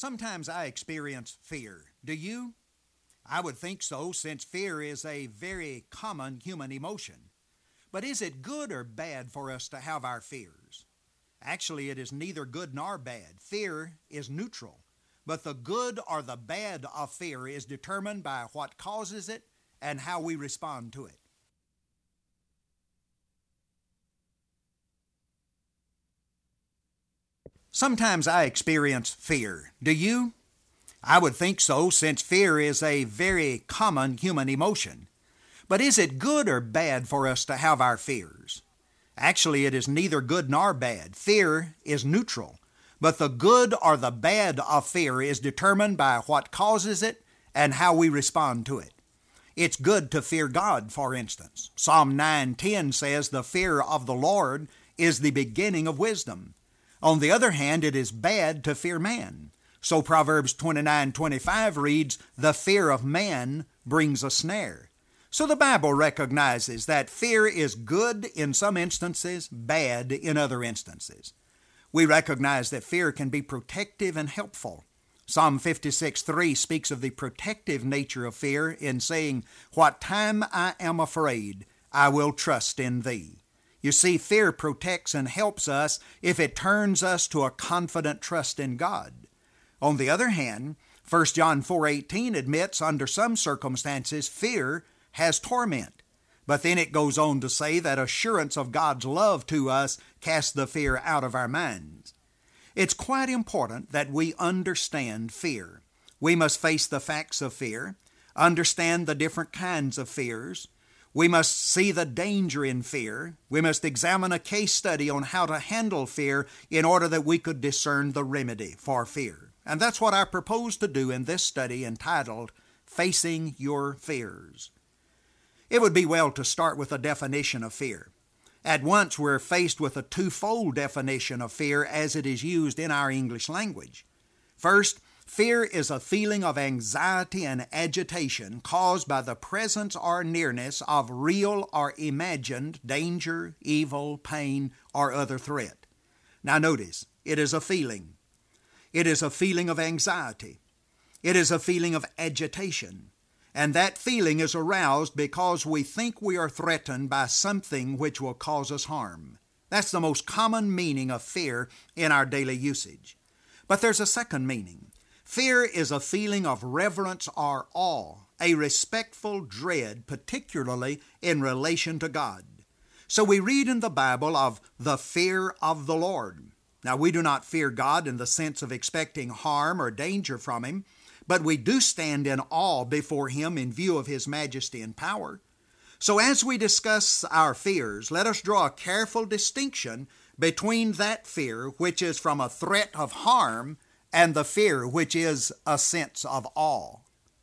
Sometimes I experience fear. Do you? I would think so, since fear is a very common human emotion. But is it good or bad for us to have our fears? Actually, it is neither good nor bad. Fear is neutral. But the good or the bad of fear is determined by what causes it and how we respond to it. Sometimes I experience fear. Do you? I would think so, since fear is a very common human emotion. But is it good or bad for us to have our fears? Actually, it is neither good nor bad. Fear is neutral. But the good or the bad of fear is determined by what causes it and how we respond to it. It's good to fear God, for instance. Psalm 9:10 says, "The fear of the Lord is the beginning of wisdom." On the other hand, it is bad to fear man. So Proverbs 29:25 reads, "The fear of man brings a snare." So the Bible recognizes that fear is good in some instances, bad in other instances. We recognize that fear can be protective and helpful. Psalm 56:3 speaks of the protective nature of fear in saying, "What time I am afraid, I will trust in thee." You see, fear protects and helps us if it turns us to a confident trust in God. On the other hand, 1 John 4:18 admits under some circumstances fear has torment. But then it goes on to say that assurance of God's love to us casts the fear out of our minds. It's quite important that we understand fear. We must face the facts of fear, understand the different kinds of fears. We must see the danger in fear. We must examine a case study on how to handle fear in order that we could discern the remedy for fear. And that's what I propose to do in this study entitled, Facing Your Fears. It would be well to start with a definition of fear. At once, we're faced with a twofold definition of fear as it is used in our English language. First, fear is a feeling of anxiety and agitation caused by the presence or nearness of real or imagined danger, evil, pain, or other threat. Now notice, it is a feeling. It is a feeling of anxiety. It is a feeling of agitation. And that feeling is aroused because we think we are threatened by something which will cause us harm. That's the most common meaning of fear in our daily usage. But there's a second meaning. Fear is a feeling of reverence or awe, a respectful dread, particularly in relation to God. So we read in the Bible of the fear of the Lord. Now, we do not fear God in the sense of expecting harm or danger from Him, but we do stand in awe before Him in view of His majesty and power. So as we discuss our fears, let us draw a careful distinction between that fear which is from a threat of harm and the fear which is a sense of awe.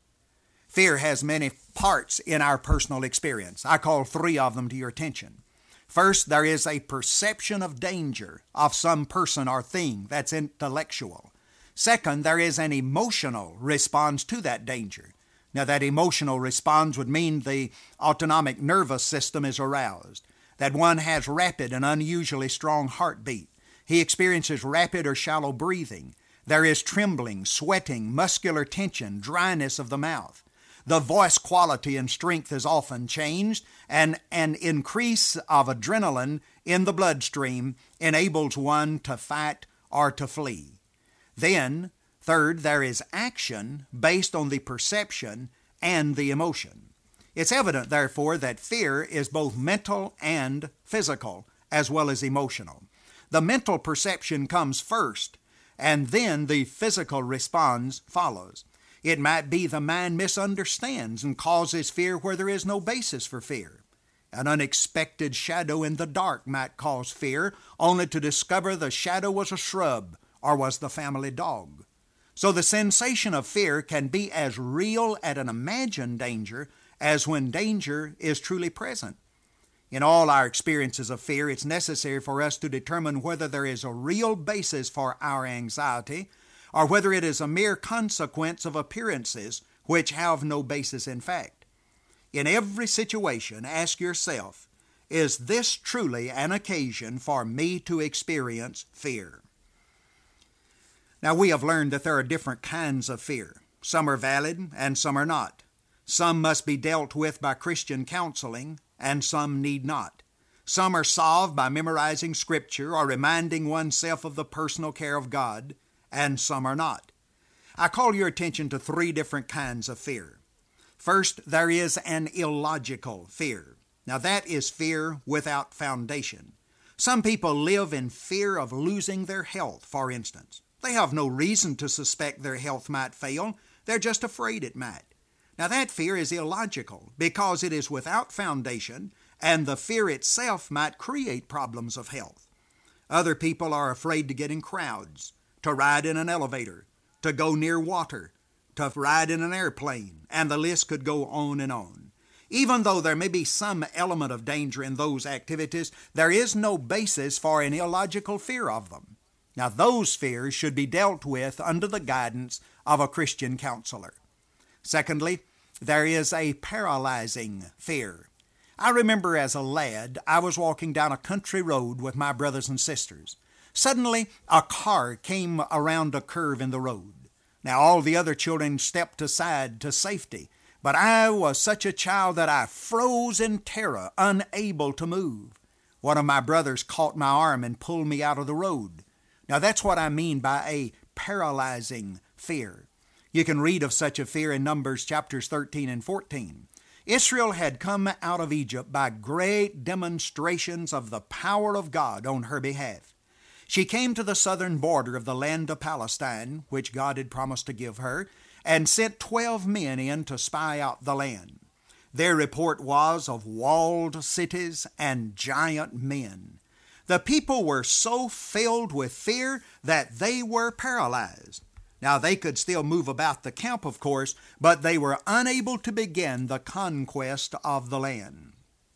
Fear has many parts in our personal experience. I call three of them to your attention. First, there is a perception of danger of some person or thing that's intellectual. Second, there is an emotional response to that danger. Now, that emotional response would mean the autonomic nervous system is aroused, that one has rapid and unusually strong heartbeat. He experiences rapid or shallow breathing. There is trembling, sweating, muscular tension, dryness of the mouth. The voice quality and strength is often changed, and an increase of adrenaline in the bloodstream enables one to fight or to flee. Then, third, there is action based on the perception and the emotion. It's evident, therefore, that fear is both mental and physical, as well as emotional. The mental perception comes first, and then the physical response follows. It might be the mind misunderstands and causes fear where there is no basis for fear. An unexpected shadow in the dark might cause fear, only to discover the shadow was a shrub or was the family dog. So the sensation of fear can be as real at an imagined danger as when danger is truly present. In all our experiences of fear, it's necessary for us to determine whether there is a real basis for our anxiety or whether it is a mere consequence of appearances which have no basis in fact. In every situation, ask yourself, is this truly an occasion for me to experience fear? Now, we have learned that there are different kinds of fear. Some are valid and some are not. Some must be dealt with by Christian counseling and some need not. Some are solved by memorizing Scripture or reminding oneself of the personal care of God, and some are not. I call your attention to three different kinds of fear. First, there is an illogical fear. Now, that is fear without foundation. Some people live in fear of losing their health, for instance. They have no reason to suspect their health might fail. They're just afraid it might. Now, that fear is illogical because it is without foundation, and the fear itself might create problems of health. Other people are afraid to get in crowds, to ride in an elevator, to go near water, to ride in an airplane, and the list could go on and on. Even though there may be some element of danger in those activities, there is no basis for an illogical fear of them. Now, those fears should be dealt with under the guidance of a Christian counselor. Secondly, there is a paralyzing fear. I remember as a lad, I was walking down a country road with my brothers and sisters. Suddenly, a car came around a curve in the road. Now, all the other children stepped aside to safety, but I was such a child that I froze in terror, unable to move. One of my brothers caught my arm and pulled me out of the road. Now, that's what I mean by a paralyzing fear. You can read of such a fear in Numbers chapters 13 and 14. Israel had come out of Egypt by great demonstrations of the power of God on her behalf. She came to the southern border of the land of Palestine, which God had promised to give her, and sent 12 men in to spy out the land. Their report was of walled cities and giant men. The people were so filled with fear that they were paralyzed. Now, they could still move about the camp, of course, but they were unable to begin the conquest of the land.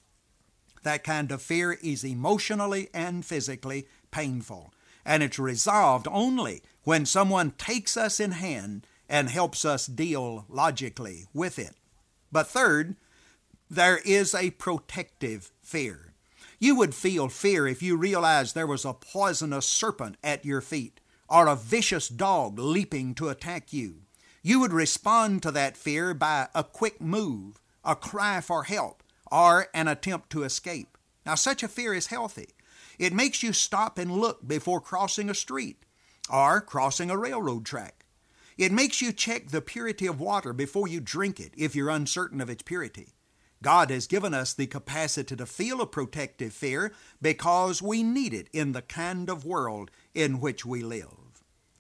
That kind of fear is emotionally and physically painful, and it's resolved only when someone takes us in hand and helps us deal logically with it. But third, there is a protective fear. You would feel fear if you realized there was a poisonous serpent at your feet, or a vicious dog leaping to attack you. You would respond to that fear by a quick move, a cry for help, or an attempt to escape. Now, such a fear is healthy. It makes you stop and look before crossing a street or crossing a railroad track. It makes you check the purity of water before you drink it if you're uncertain of its purity. God has given us the capacity to feel a protective fear because we need it in the kind of world in which we live.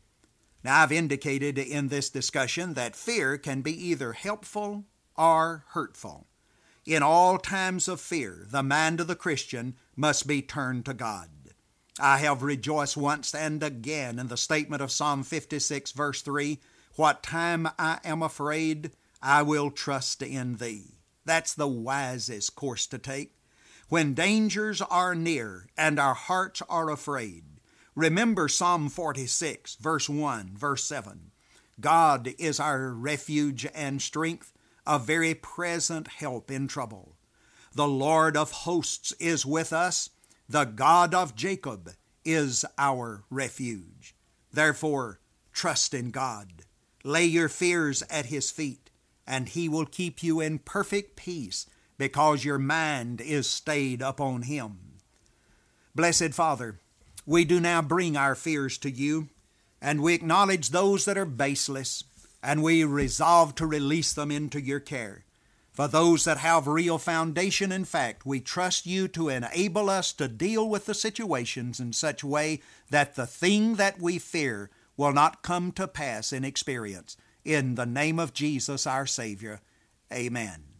Now, I've indicated in this discussion that fear can be either helpful or hurtful. In all times of fear, the mind of the Christian must be turned to God. I have rejoiced once and again in the statement of Psalm 56, verse 3, "What time I am afraid, I will trust in Thee." That's the wisest course to take. When dangers are near and our hearts are afraid, remember Psalm 46, verse 1, verse 7. God is our refuge and strength, a very present help in trouble. The Lord of hosts is with us. The God of Jacob is our refuge. Therefore, trust in God. Lay your fears at His feet, and He will keep you in perfect peace because your mind is stayed upon Him. Blessed Father, we do now bring our fears to You, and we acknowledge those that are baseless, and we resolve to release them into Your care. For those that have real foundation in fact, we trust You to enable us to deal with the situations in such a way that the thing that we fear will not come to pass in experience. In the name of Jesus our Savior, amen.